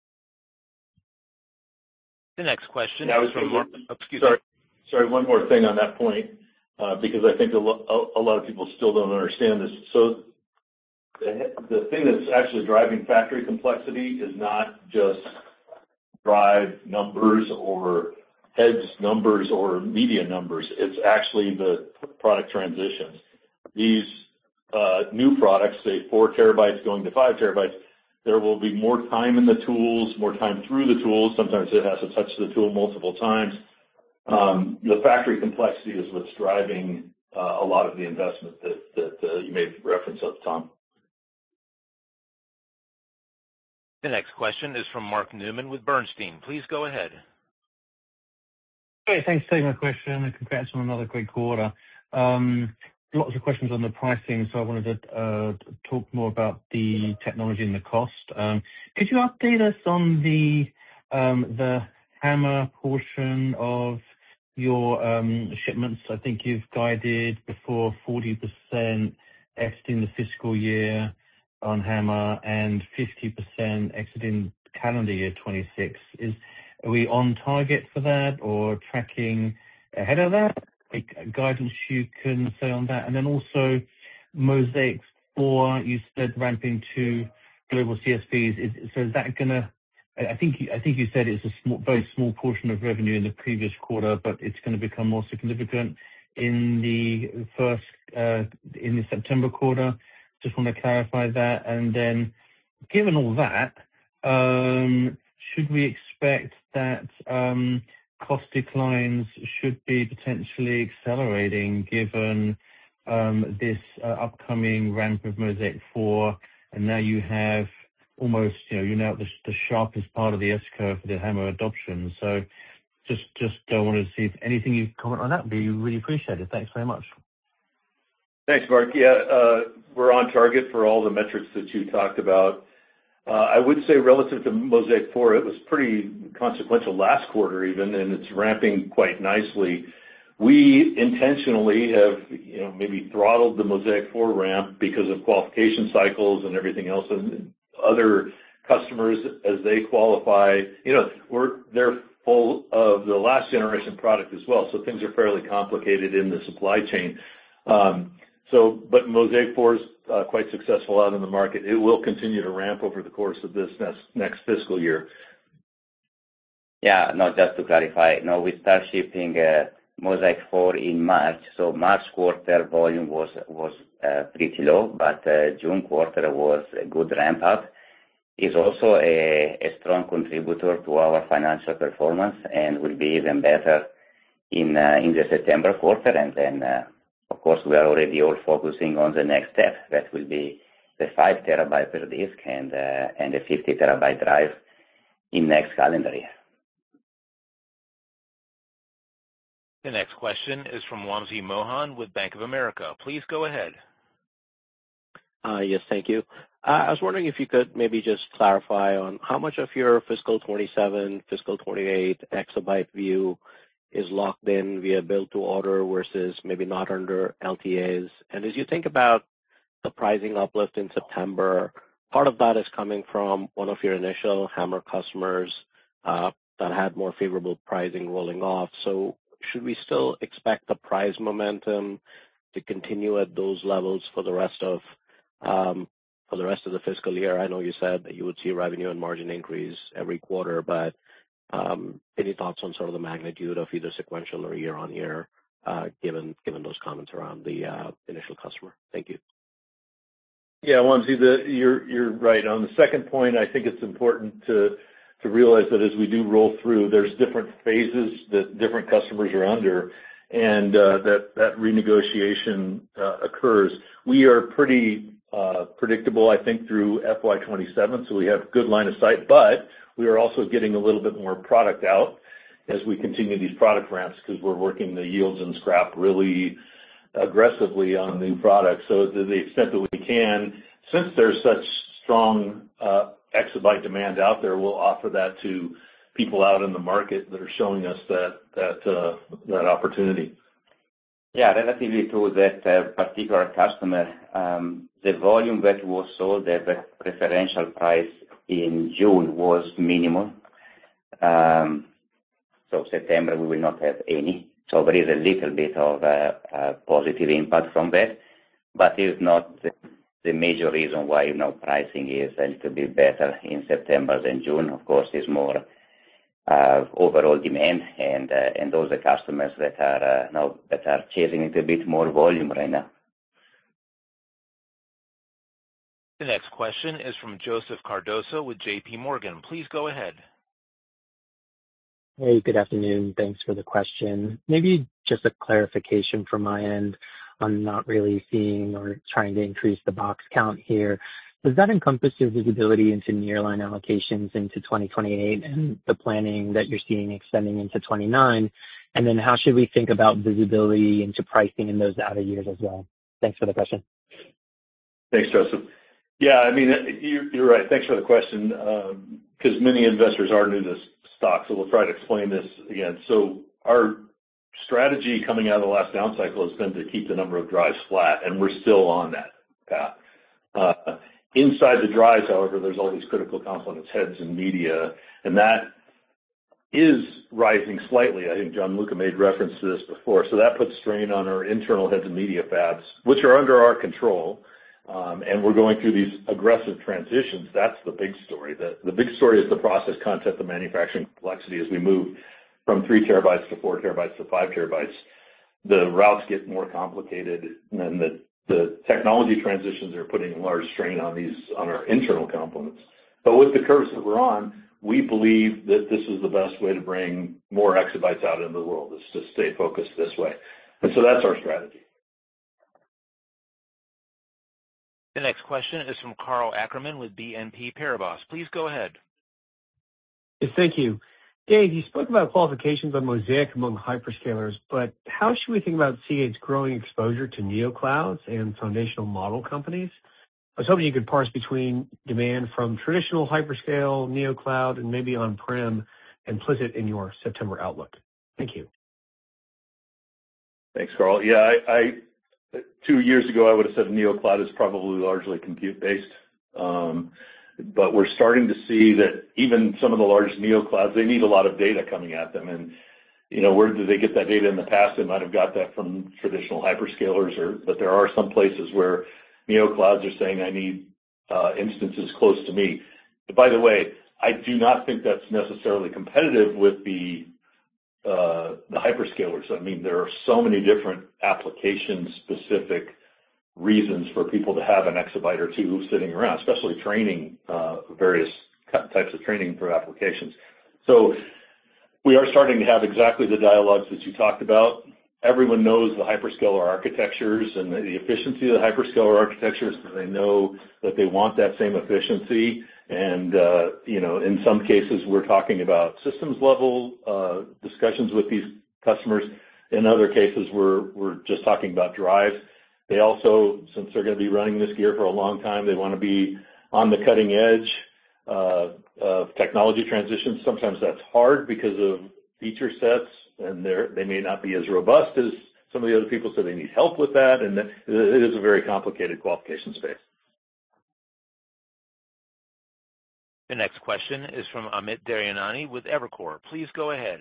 S1: The next question is from Mark.
S3: Sorry, one more thing on that point, because I think a lot of people still don't understand this. So the thing that's actually driving factory complexity is not just drive numbers or heads numbers or media numbers. It's actually the product transitions. these new products, say 4 terabytes going to 5 terabytes, there will be more time in the tools, more time through the tools. Sometimes it has to touch the tool multiple times. The factory complexity is what's driving a lot of the investment that you made reference of, Tom.
S1: The next question is from Mark Newman with Bernstein. Please go ahead.
S12: Hey, thanks for taking my question, and congrats on another great quarter. Lots of questions on the pricing, so I wanted to talk more about the technology and the cost. Could you update us on the HAMR portion of your shipments? I think you've guided before 40% exiting the fiscal year on HAMR and 50% exiting calendar year 26. Are we on target for that or tracking ahead of that? Guidance you can say on that. And then also Mozaic 4, you said ramping to global CSPs. So is that gonna... I think you said it's a very small portion of revenue in the previous quarter, but it's gonna become more significant in the September quarter. Just want to clarify that. And then, given all that, should we expect that cost declines should be potentially accelerating given this upcoming ramp of Mozaic 4, and now you have almost, you're now at the sharpest part of the S-curve for the HAMR adoption. So just wanted to see if anything you comment on that would be really appreciated. Thanks very much.
S3: Thanks, Mark. Yeah, we're on target for all the metrics that you talked about. I would say relative to Mozaic 4, it was pretty consequential last quarter even, and it's ramping quite nicely. We intentionally have, maybe throttled the Mozaic 4 ramp because of qualification cycles and everything else, and other customers as they qualify. They're full of the last generation product as well, so things are fairly complicated in the supply chain. But Mozaic 4 is quite successful out in the market. It will continue to ramp over the course of this next fiscal year.
S4: Yeah, no, just to clarify, we start shipping Mozaic 4 in March, so March quarter volume was pretty low, but June quarter was a good ramp up. It's also a strong contributor to our financial performance and will be even better in the September quarter. And then, of course, we are already all focusing on the next step. That will be the 5 terabyte per disk and the 50 terabyte drive in next calendar year.
S1: The next question is from Wamsi Mohan with Bank of America. Please go ahead.
S13: Yes, thank you. I was wondering if you could maybe just clarify on how much of your fiscal 27, fiscal 28 exabyte view is locked in via build to order versus maybe not under LTAs. And as you think about the pricing uplift in September, part of that is coming from one of your initial HAMR customers that had more favorable pricing rolling off. So should we still expect the price momentum to continue at those levels for the rest of the fiscal year? I know you said that you would see revenue and margin increase every quarter, but any thoughts on sort of the magnitude of either sequential or year on year, given those comments around the initial customer? Thank you.
S3: Yeah, Wamsi, you're right. On the second point, I think it's important to realize that as we do roll through, there's different phases that different customers are under, and that renegotiation occurs. We are pretty predictable, I think, through FY27, so we have good line of sight, but we are also getting a little bit more product out as we continue these product ramps because we're working the yields and scrap really aggressively on new products. So to the extent that we can, since there's such strong exabyte demand out there, we'll offer that to people out in the market that are showing us that opportunity.
S4: Yeah, relatively to that particular customer, the volume that was sold at the preferential price in June was minimal. So September we will not have any. So there is a little bit of positive impact from that, but it's not the major reason why pricing is a little bit better in September than June. Of course, it's more overall demand, and those are customers that are chasing a little bit more volume right now.
S1: The next question is from Joseph Cardoso with JP Morgan. Please go ahead.
S14: Hey, good afternoon. Thanks for the question. Maybe just a clarification from my end on not really seeing or trying to increase the box count here. Does that encompass your visibility into nearline allocations into 2028 and the planning that you're seeing extending into 29? And then how should we think about visibility into pricing in those outer years as well? Thanks for the question.
S3: Thanks, Joseph. Yeah, I mean, you're right. Thanks for the question, because many investors are new to this stock, so we'll try to explain this again. So our strategy coming out of the last down cycle has been to keep the number of drives flat, and we're still on that path. Inside the drives, however, there's all these critical components, heads and media, and that is rising slightly. I think Gianluca made reference to this before. So that puts strain on our internal heads and media fabs, which are under our control. And we're going through these aggressive transitions. That's the big story. The big story is the process content, the manufacturing complexity as we move from 3 terabytes to 4 terabytes to 5 terabytes. The routes get more complicated, and the technology transitions are putting a large strain on our internal components. But with the curves that we're on, we believe that this is the best way to bring more exabytes out into the world, is to stay focused this way. And so that's our strategy.
S1: The next question is from Karl Ackerman with BNP Paribas. Please go ahead.
S10: Yes, thank you. Dave, you spoke about qualifications on Mozaic among hyperscalers, but how should we think about Seagate's growing exposure to neoclouds and foundational model companies? I was hoping you could parse between demand from traditional hyperscale, neocloud, and maybe on-prem implicit in your September outlook. Thank you.
S3: Thanks, Karl. Yeah, 2 years ago, I would have said neocloud is probably largely compute-based. But we're starting to see that even some of the large neoclouds, they need a lot of data coming at them. And, where did they get that data in the past? They might have got that from traditional hyperscalers, but there are some places where neoclouds are saying, I need instances close to me. But by the way, I do not think that's necessarily competitive with the hyperscalers. I mean, there are so many different application-specific reasons for people to have an exabyte or two sitting around, especially training, various types of training for applications. So we are starting to have exactly the dialogues that you talked about. Everyone knows the hyperscaler architectures and the efficiency of the hyperscaler architectures, because they know that they want that same efficiency. And, in some cases, we're talking about systems level discussions with these customers. In other cases, we're just talking about drives. They also, since they're going to be running this gear for a long time, they want to be on the cutting edge of technology transitions. Sometimes that's hard because of feature sets, and they may not be as robust as some of the other people, so they need help with that. And it is a very complicated qualification space.
S1: The next question is from Amit Daryanani with Evercore. Please go ahead.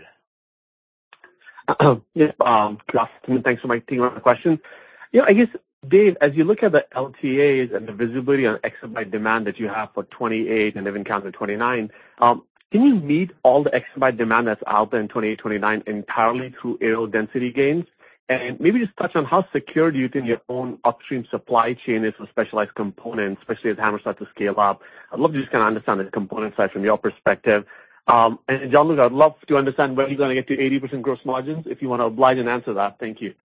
S15: Yes, good afternoon. Thanks for taking my question. I guess, Dave, as you look at the LTAs and the visibility on exabyte demand that you have for 28 and even calendar 29, can you meet all the exabyte demand that's out there in 28, 29 entirely through areal density gains? And maybe just touch on how secure do you think your own upstream supply chain is for specialized components, especially as HAMR starts to scale up? I'd love to just kind of understand the component side from your perspective. And Gianluca, I'd love to understand when you're going to get to 80% gross margins, if you want to oblige and answer that. Thank you.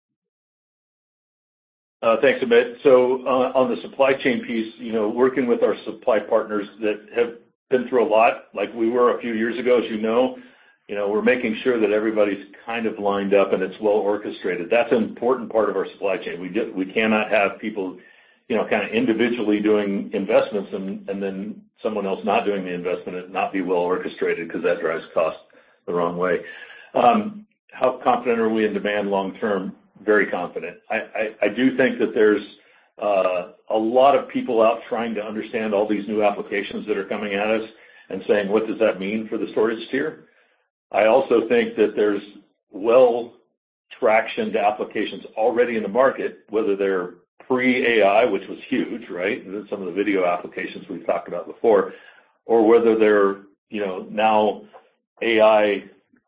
S3: Thanks, Amit. So on the supply chain piece, working with our supply partners that have been through a lot, like we were a few years ago, as we're making sure that everybody's kind of lined up and it's well orchestrated. That's an important part of our supply chain. We cannot have people, kind of individually doing investments and then someone else not doing the investment and not be well orchestrated, because that drives costs the wrong way. How confident are we in demand long term? Very confident. I do think that there's a lot of people out trying to understand all these new applications that are coming at us and saying, what does that mean for the storage tier? I also think that there's well-tractioned applications already in the market, whether they're pre-AI, which was huge, right? Some of the video applications we've talked about before, or whether they're, now AI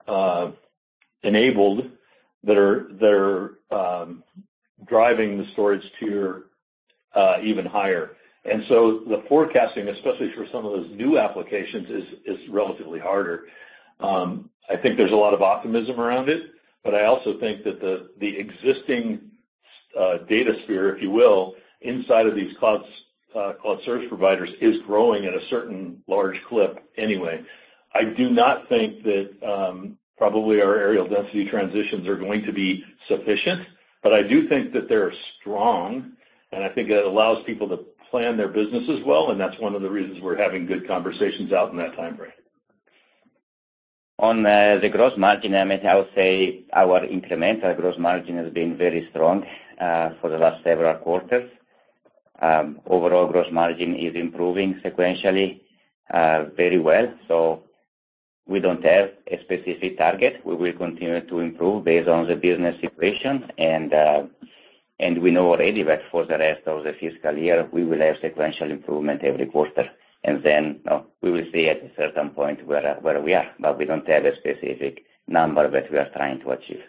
S3: enabled that are driving the storage tier even higher. And so the forecasting, especially for some of those new applications, is relatively harder. I think there's a lot of optimism around it, but I also think that the existing data sphere, if you will, inside of these cloud service providers is growing at a certain large clip anyway. I do not think that probably our aerial density transitions are going to be sufficient, but I do think that they're strong, and I think it allows people to plan their businesses well, and that's one of the reasons we're having good conversations out in that time frame.
S4: On the gross margin, I would say our incremental gross margin has been very strong for the last several quarters. Overall gross margin is improving sequentially very well. So we don't have a specific target. We will continue to improve based on the business situation, and we know already that for the rest of the fiscal year we will have sequential improvement every quarter. And then we will see at a certain point where we are, but we don't have a specific number that we are trying to achieve.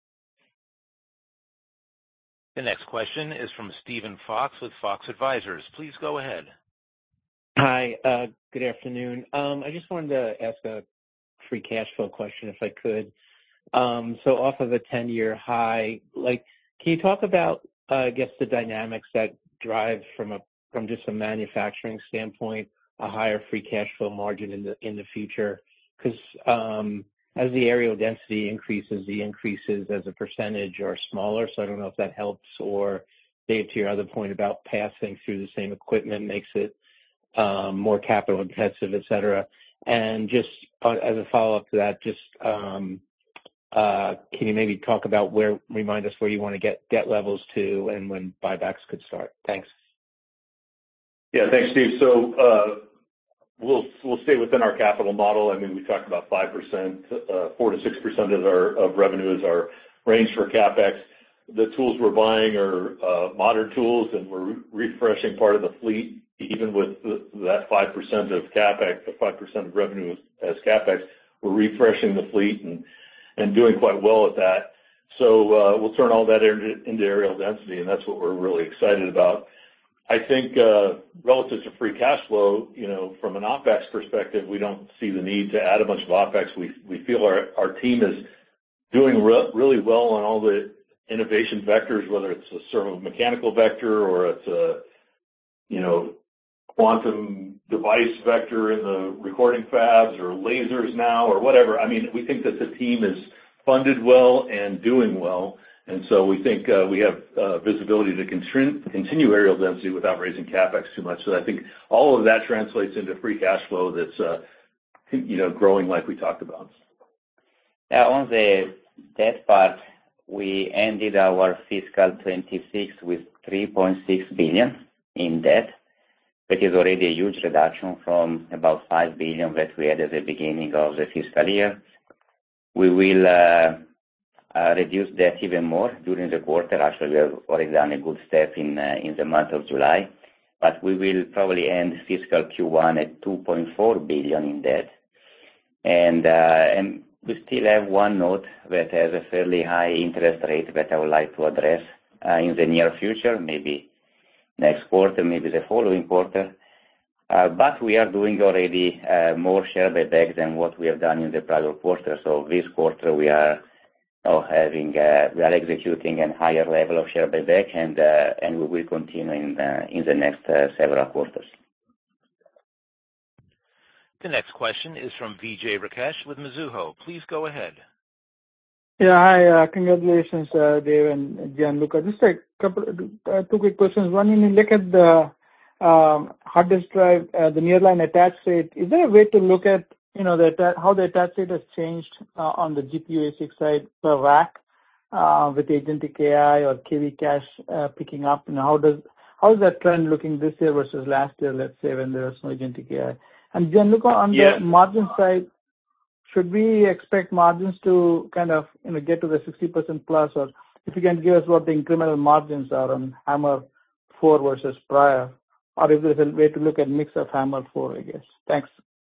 S1: The next question is from Stephen Fox with Fox Advisors. Please go ahead.
S16: Hi, good afternoon. I just wanted to ask a free cash flow question if I could. So off of a 10-year high, can you talk about, I guess, the dynamics that drive from just a manufacturing standpoint a higher free cash flow margin in the future? Because as the aerial density increases, the increases as a percentage are smaller. So I don't know if that helps, or Dave, to your other point about passing through the same equipment makes it more capital intensive, et cetera. And just as a follow-up to that, just can you maybe talk about remind us where you want to get debt levels to and when buybacks could start? Thanks.
S3: Yeah, thanks, Steve. So we'll stay within our capital model. I mean, we talked about 5%, 4 to 6% of revenue is our range for CapEx. The tools we're buying are modern tools, and we're refreshing part of the fleet. Even with that 5% of CapEx, 5% of revenue as CapEx, we're refreshing the fleet and doing quite well at that. So we'll turn all that into aerial density, and that's what we're really excited about. I think relative to free cash flow, from an OpEx perspective, we don't see the need to add a bunch of OpEx. We feel our team is doing really well on all the innovation vectors, whether it's a servo-mechanical vector or it's a quantum device vector in the recording fabs or lasers now or whatever. I mean, we think that the team is funded well and doing well. And so we think we have visibility to continue aerial density without raising CapEx too much. So I think all of that translates into free cash flow that's, growing like we talked about.
S4: Yeah, on the debt part, we ended our fiscal 26 with $3.6 billion in debt, which is already a huge reduction from about $5 billion that we had at the beginning of the fiscal year. We will reduce debt even more during the quarter. Actually, we have already done a good step in the month of July, but we will probably end fiscal Q1 at $2.4 billion in debt. And we still have one note that has a fairly high interest rate that I would like to address in the near future, maybe next quarter, maybe the following quarter. But we are doing already more share buyback than what we have done in the prior quarter. So this quarter we are executing a higher level of share buyback, and we will continue in the next several quarters.
S1: The next question is from Vijay Rakesh with Mizuho. Please go ahead.
S17: Yeah, hi. Congratulations, Dave and Gianluca. Just two quick questions. One, when you look at the hard disk drive, the nearline attach rate, is there a way to look at how the attach rate has changed on the GPU ASIC side per rack with agentic AI or KV cache picking up? How is that trend looking this year versus last year, let's say, when there was no agentic AI? And Gianluca, on the margin side, should we expect margins to kind of get to the 60% plus, or if you can give us what the incremental margins are on HAMR 4 versus prior, or if there's a way to look at mix of HAMR 4, I guess. Thanks.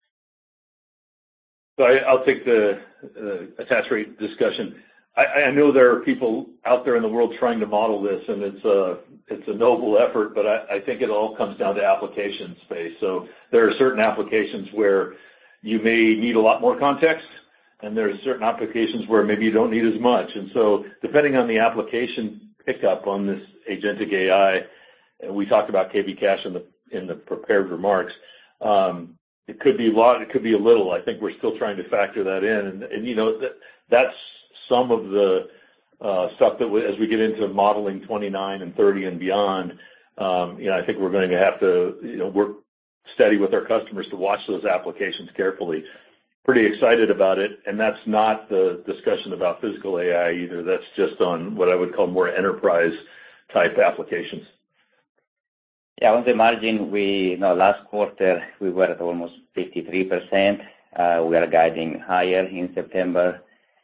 S3: So I'll take the attach rate discussion. I know there are people out there in the world trying to model this, and it's a noble effort, but I think it all comes down to application space. So there are certain applications where you may need a lot more context, and there's certain applications where maybe you don't need as much. And so depending on the application pickup on this agentic AI, and we talked about KV Cache in the prepared remarks, it could be a lot, it could be a little. I think we're still trying to factor that in. And you know, that's some of the stuff that as we get into modeling 29 and 30 and beyond, you know, I think we're going to have to, you know, work steady with our customers to watch those applications carefully. Pretty excited about it, and that's not the discussion about physical AI either. That's just on what I would call more enterprise-type applications.
S4: Yeah, on the margin, last quarter, we were at almost 53%. We are guiding higher in September.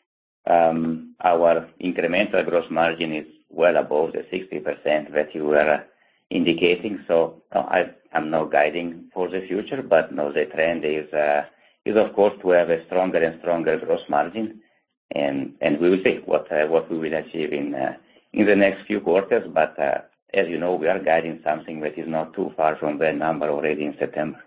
S4: Our incremental gross margin is well above the 60% that you were indicating. So I'm not guiding for the future, but no, the trend is of course to have a stronger and stronger gross margin, and we will see what we will achieve in the next few quarters. But as you know, we are guiding something that is not too far from that number already in September.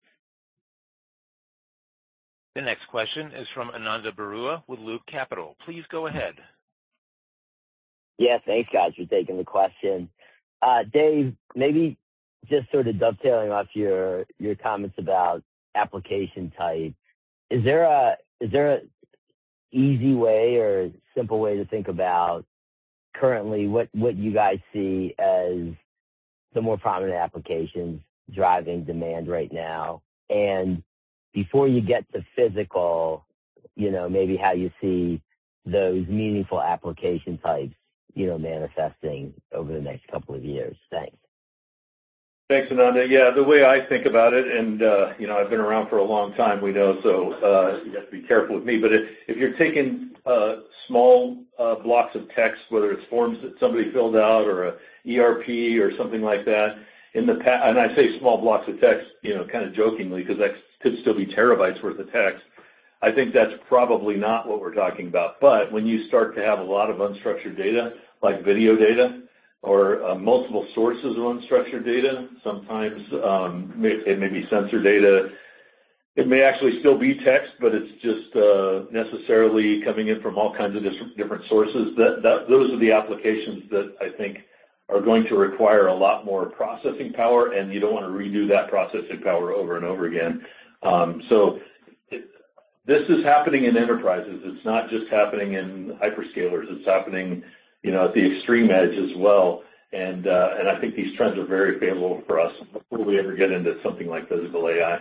S1: The next question is from Ananda Baruah with Loop Capital. Please go ahead.
S18: Yeah, thanks guys for taking the question. Dave, maybe just sort of dovetailing off your comments about application type, is there a easy way or simple way to think about currently what you guys see as the more prominent applications driving demand right now? And before you get to physical, you know, maybe how you see those meaningful application types, you know, manifesting over the next couple of years. Thanks.
S3: Thanks, Ananda. Yeah, the way I think about it, and you know, I've been around for a long time, we know, so you have to be careful with me. But if you're taking small blocks of text, whether it's forms that somebody filled out or a ERP or something like that, in the past, and I say small blocks of text, you know, kind of jokingly, because that could still be terabytes worth of text. I think that's probably not what we're talking about. But when you start to have a lot of unstructured data, like video data, or multiple sources of unstructured data, sometimes it may be sensor data. It may actually still be text, but it's just necessarily coming in from all kinds of different sources. Those are the applications that I think are going to require a lot more processing power, and you don't want to redo that processing power over and over again. So this is happening in enterprises. It's not just happening in hyperscalers. It's happening, you know, at the extreme edge as well. And I think these trends are very favorable for us before we ever get into something like physical AI.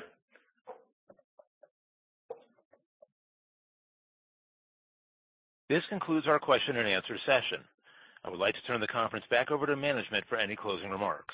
S1: This concludes our question and answer session. I would like to turn the conference back over to management for any closing remarks.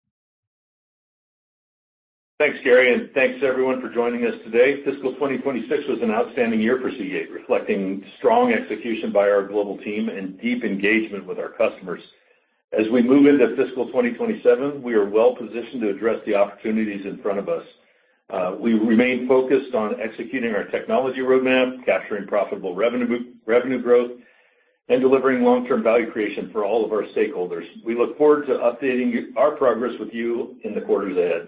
S3: Thanks, Gary, and thanks everyone for joining us today. Fiscal 2026 was an outstanding year for Seagate, reflecting strong execution by our global team and deep engagement with our customers. As we move into fiscal 2027, we are well positioned to address the opportunities in front of us. We remain focused on executing our technology roadmap, capturing profitable revenue growth, and delivering long-term value creation for all of our stakeholders. We look forward to updating our progress with you in the quarters ahead.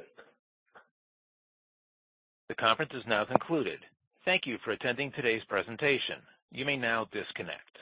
S1: The conference is now concluded. Thank you for attending today's presentation. You may now disconnect.